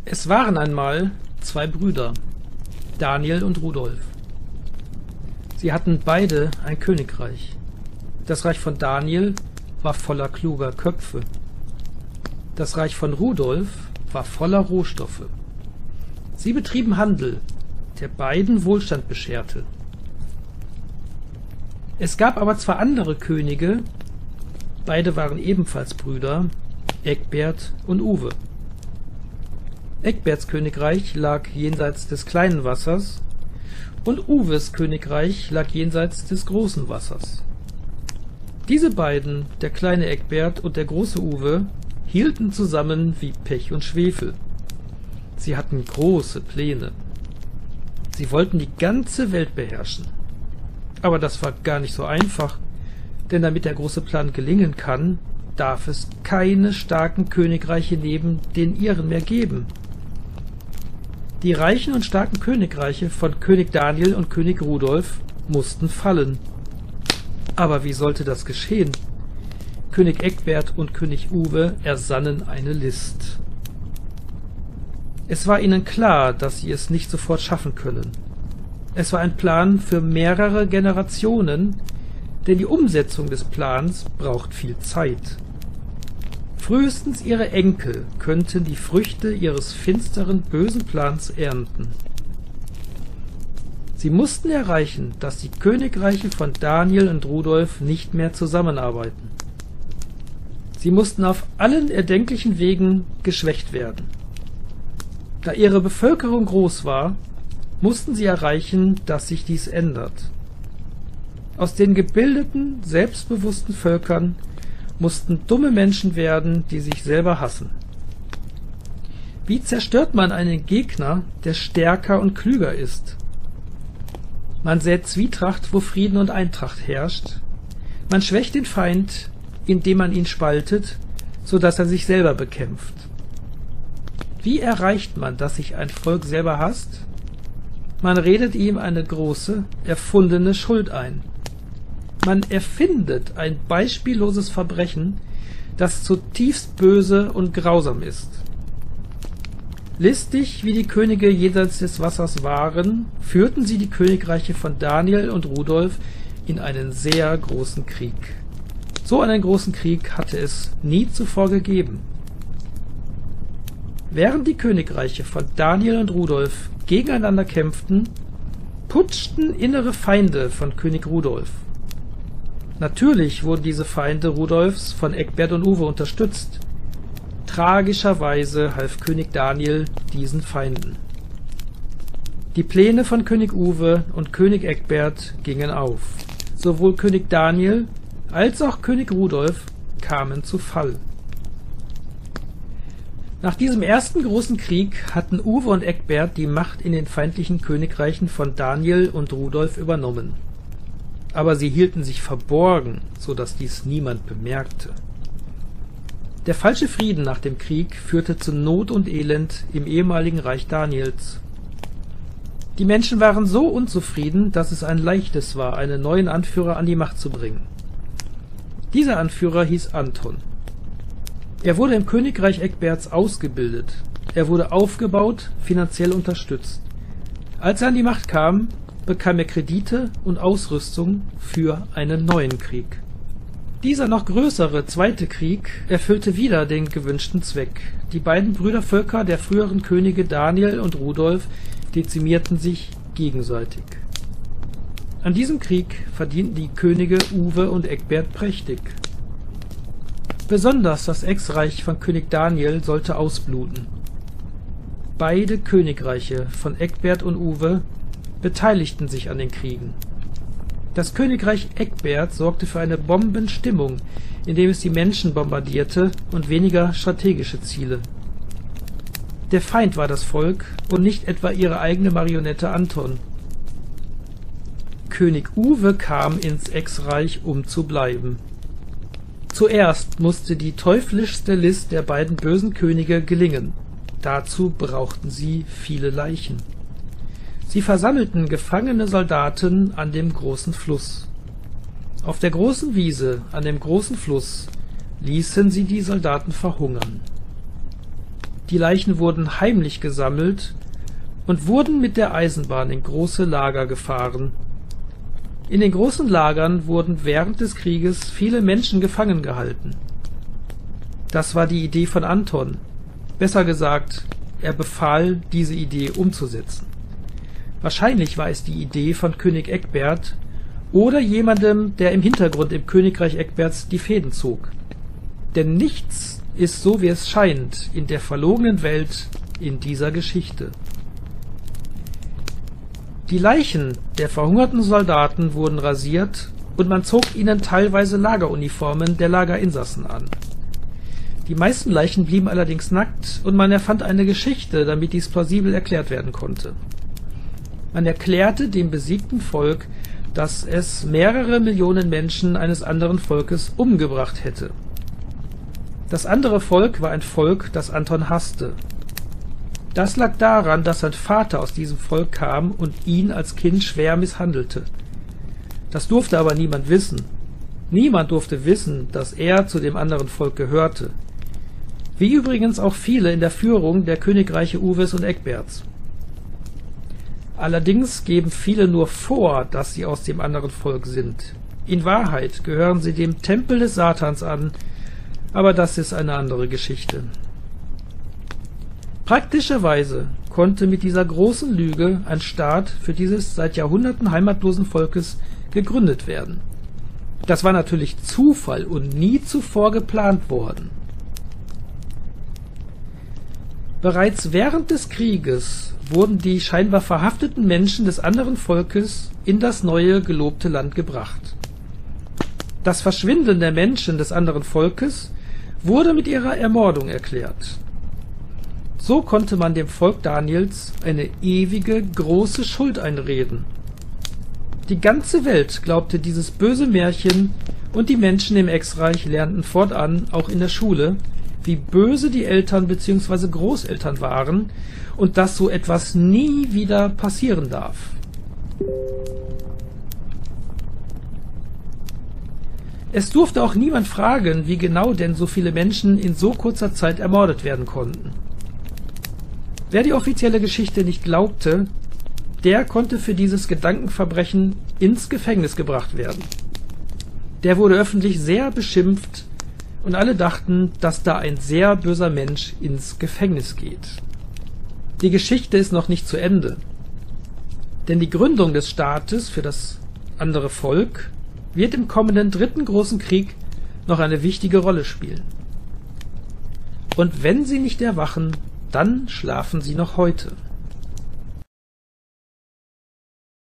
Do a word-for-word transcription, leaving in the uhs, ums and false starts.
Es waren einmal zwei Brüder, Daniel und Rudolf. Sie hatten beide ein Königreich. Das Reich von Daniel war voller kluger Köpfe. Das Reich von Rudolf war voller Rohstoffe. Sie betrieben Handel, der beiden Wohlstand bescherte. Es gab aber zwei andere Könige, beide waren ebenfalls Brüder, Egbert und Uwe. Egberts Königreich lag jenseits des kleinen Wassers und Uwes Königreich lag jenseits des großen Wassers. Diese beiden, der kleine Egbert und der große Uwe, hielten zusammen wie Pech und Schwefel. Sie hatten große Pläne. Sie wollten die ganze Welt beherrschen. Aber das war gar nicht so einfach, denn damit der große Plan gelingen kann, darf es keine starken Königreiche neben den ihren mehr geben. Die reichen und starken Königreiche von König Daniel und König Rudolf mussten fallen. Aber wie sollte das geschehen? König Egbert und König Uwe ersannen eine List. Es war ihnen klar, dass sie es nicht sofort schaffen können. Es war ein Plan für mehrere Generationen, denn die Umsetzung des Plans braucht viel Zeit. Frühestens ihre Enkel könnten die Früchte ihres finsteren, bösen Plans ernten. Sie mussten erreichen, dass die Königreiche von Daniel und Rudolf nicht mehr zusammenarbeiten. Sie mussten auf allen erdenklichen Wegen geschwächt werden. Da ihre Bevölkerung groß war, mussten sie erreichen, dass sich dies ändert. Aus den gebildeten, selbstbewussten Völkern mussten dumme Menschen werden, die sich selber hassen. Wie zerstört man einen Gegner, der stärker und klüger ist? Man sät Zwietracht, wo Frieden und Eintracht herrscht. Man schwächt den Feind, indem man ihn spaltet, so dass er sich selber bekämpft. Wie erreicht man, dass sich ein Volk selber hasst? Man redet ihm eine große, erfundene Schuld ein. Man erfindet ein beispielloses Verbrechen, das zutiefst böse und grausam ist. Listig wie die Könige jenseits des Wassers waren, führten sie die Königreiche von Daniel und Rudolf in einen sehr großen Krieg. So einen großen Krieg hatte es nie zuvor gegeben. Während die Königreiche von Daniel und Rudolf gegeneinander kämpften, putschten innere Feinde von König Rudolf. Natürlich wurden diese Feinde Rudolfs von Egbert und Uwe unterstützt. Tragischerweise half König Daniel diesen Feinden. Die Pläne von König Uwe und König Egbert gingen auf. Sowohl König Daniel als auch König Rudolf kamen zu Fall. Nach diesem ersten großen Krieg hatten Uwe und Egbert die Macht in den feindlichen Königreichen von Daniel und Rudolf übernommen. Aber sie hielten sich verborgen, so dass dies niemand bemerkte. Der falsche Frieden nach dem Krieg führte zu Not und Elend im ehemaligen Reich Daniels. Die Menschen waren so unzufrieden, dass es ein leichtes war, einen neuen Anführer an die Macht zu bringen. Dieser Anführer hieß Anton. Er wurde im Königreich Egberts ausgebildet. Er wurde aufgebaut, finanziell unterstützt. Als er an die Macht kam, bekam er Kredite und Ausrüstung für einen neuen Krieg. Dieser noch größere zweite Krieg erfüllte wieder den gewünschten Zweck. Die beiden Brüdervölker der früheren Könige Daniel und Rudolf dezimierten sich gegenseitig. An diesem Krieg verdienten die Könige Uwe und Egbert prächtig. Besonders das Ex-Reich von König Daniel sollte ausbluten. Beide Königreiche von Egbert und Uwe beteiligten sich an den Kriegen. Das Königreich Egbert sorgte für eine Bombenstimmung, indem es die Menschen bombardierte und weniger strategische Ziele. Der Feind war das Volk und nicht etwa ihre eigene Marionette Anton. König Uwe kam ins Ex-Reich, um zu bleiben. Zuerst musste die teuflischste List der beiden bösen Könige gelingen. Dazu brauchten sie viele Leichen. Sie versammelten gefangene Soldaten an dem großen Fluss. Auf der großen Wiese an dem großen Fluss ließen sie die Soldaten verhungern. Die Leichen wurden heimlich gesammelt und wurden mit der Eisenbahn in große Lager gefahren. In den großen Lagern wurden während des Krieges viele Menschen gefangen gehalten. Das war die Idee von Anton. Besser gesagt, er befahl, diese Idee umzusetzen. Wahrscheinlich war es die Idee von König Egbert oder jemandem, der im Hintergrund im Königreich Egberts die Fäden zog. Denn nichts ist so, wie es scheint, in der verlogenen Welt in dieser Geschichte. Die Leichen der verhungerten Soldaten wurden rasiert und man zog ihnen teilweise Lageruniformen der Lagerinsassen an. Die meisten Leichen blieben allerdings nackt und man erfand eine Geschichte, damit dies plausibel erklärt werden konnte. Man erklärte dem besiegten Volk, dass es mehrere Millionen Menschen eines anderen Volkes umgebracht hätte. Das andere Volk war ein Volk, das Anton hasste. Das lag daran, dass sein Vater aus diesem Volk kam und ihn als Kind schwer misshandelte. Das durfte aber niemand wissen. Niemand durfte wissen, dass er zu dem anderen Volk gehörte. Wie übrigens auch viele in der Führung der Königreiche Uwes und Egberts. Allerdings geben viele nur vor, dass sie aus dem anderen Volk sind. In Wahrheit gehören sie dem Tempel des Satans an, aber das ist eine andere Geschichte. Praktischerweise konnte mit dieser großen Lüge ein Staat für dieses seit Jahrhunderten heimatlosen Volkes gegründet werden. Das war natürlich Zufall und nie zuvor geplant worden. Bereits während des Krieges wurden die scheinbar verhafteten Menschen des anderen Volkes in das neue gelobte Land gebracht. Das Verschwinden der Menschen des anderen Volkes wurde mit ihrer Ermordung erklärt. So konnte man dem Volk Daniels eine ewige, große Schuld einreden. Die ganze Welt glaubte dieses böse Märchen und die Menschen im Exreich lernten fortan, auch in der Schule, wie böse die Eltern bzw. Großeltern waren und dass so etwas nie wieder passieren darf. Es durfte auch niemand fragen, wie genau denn so viele Menschen in so kurzer Zeit ermordet werden konnten. Wer die offizielle Geschichte nicht glaubte, der konnte für dieses Gedankenverbrechen ins Gefängnis gebracht werden. Der wurde öffentlich sehr beschimpft und alle dachten, dass da ein sehr böser Mensch ins Gefängnis geht. Die Geschichte ist noch nicht zu Ende, denn die Gründung des Staates für das andere Volk wird im kommenden dritten großen Krieg noch eine wichtige Rolle spielen. Und wenn sie nicht erwachen, dann schlafen sie noch heute.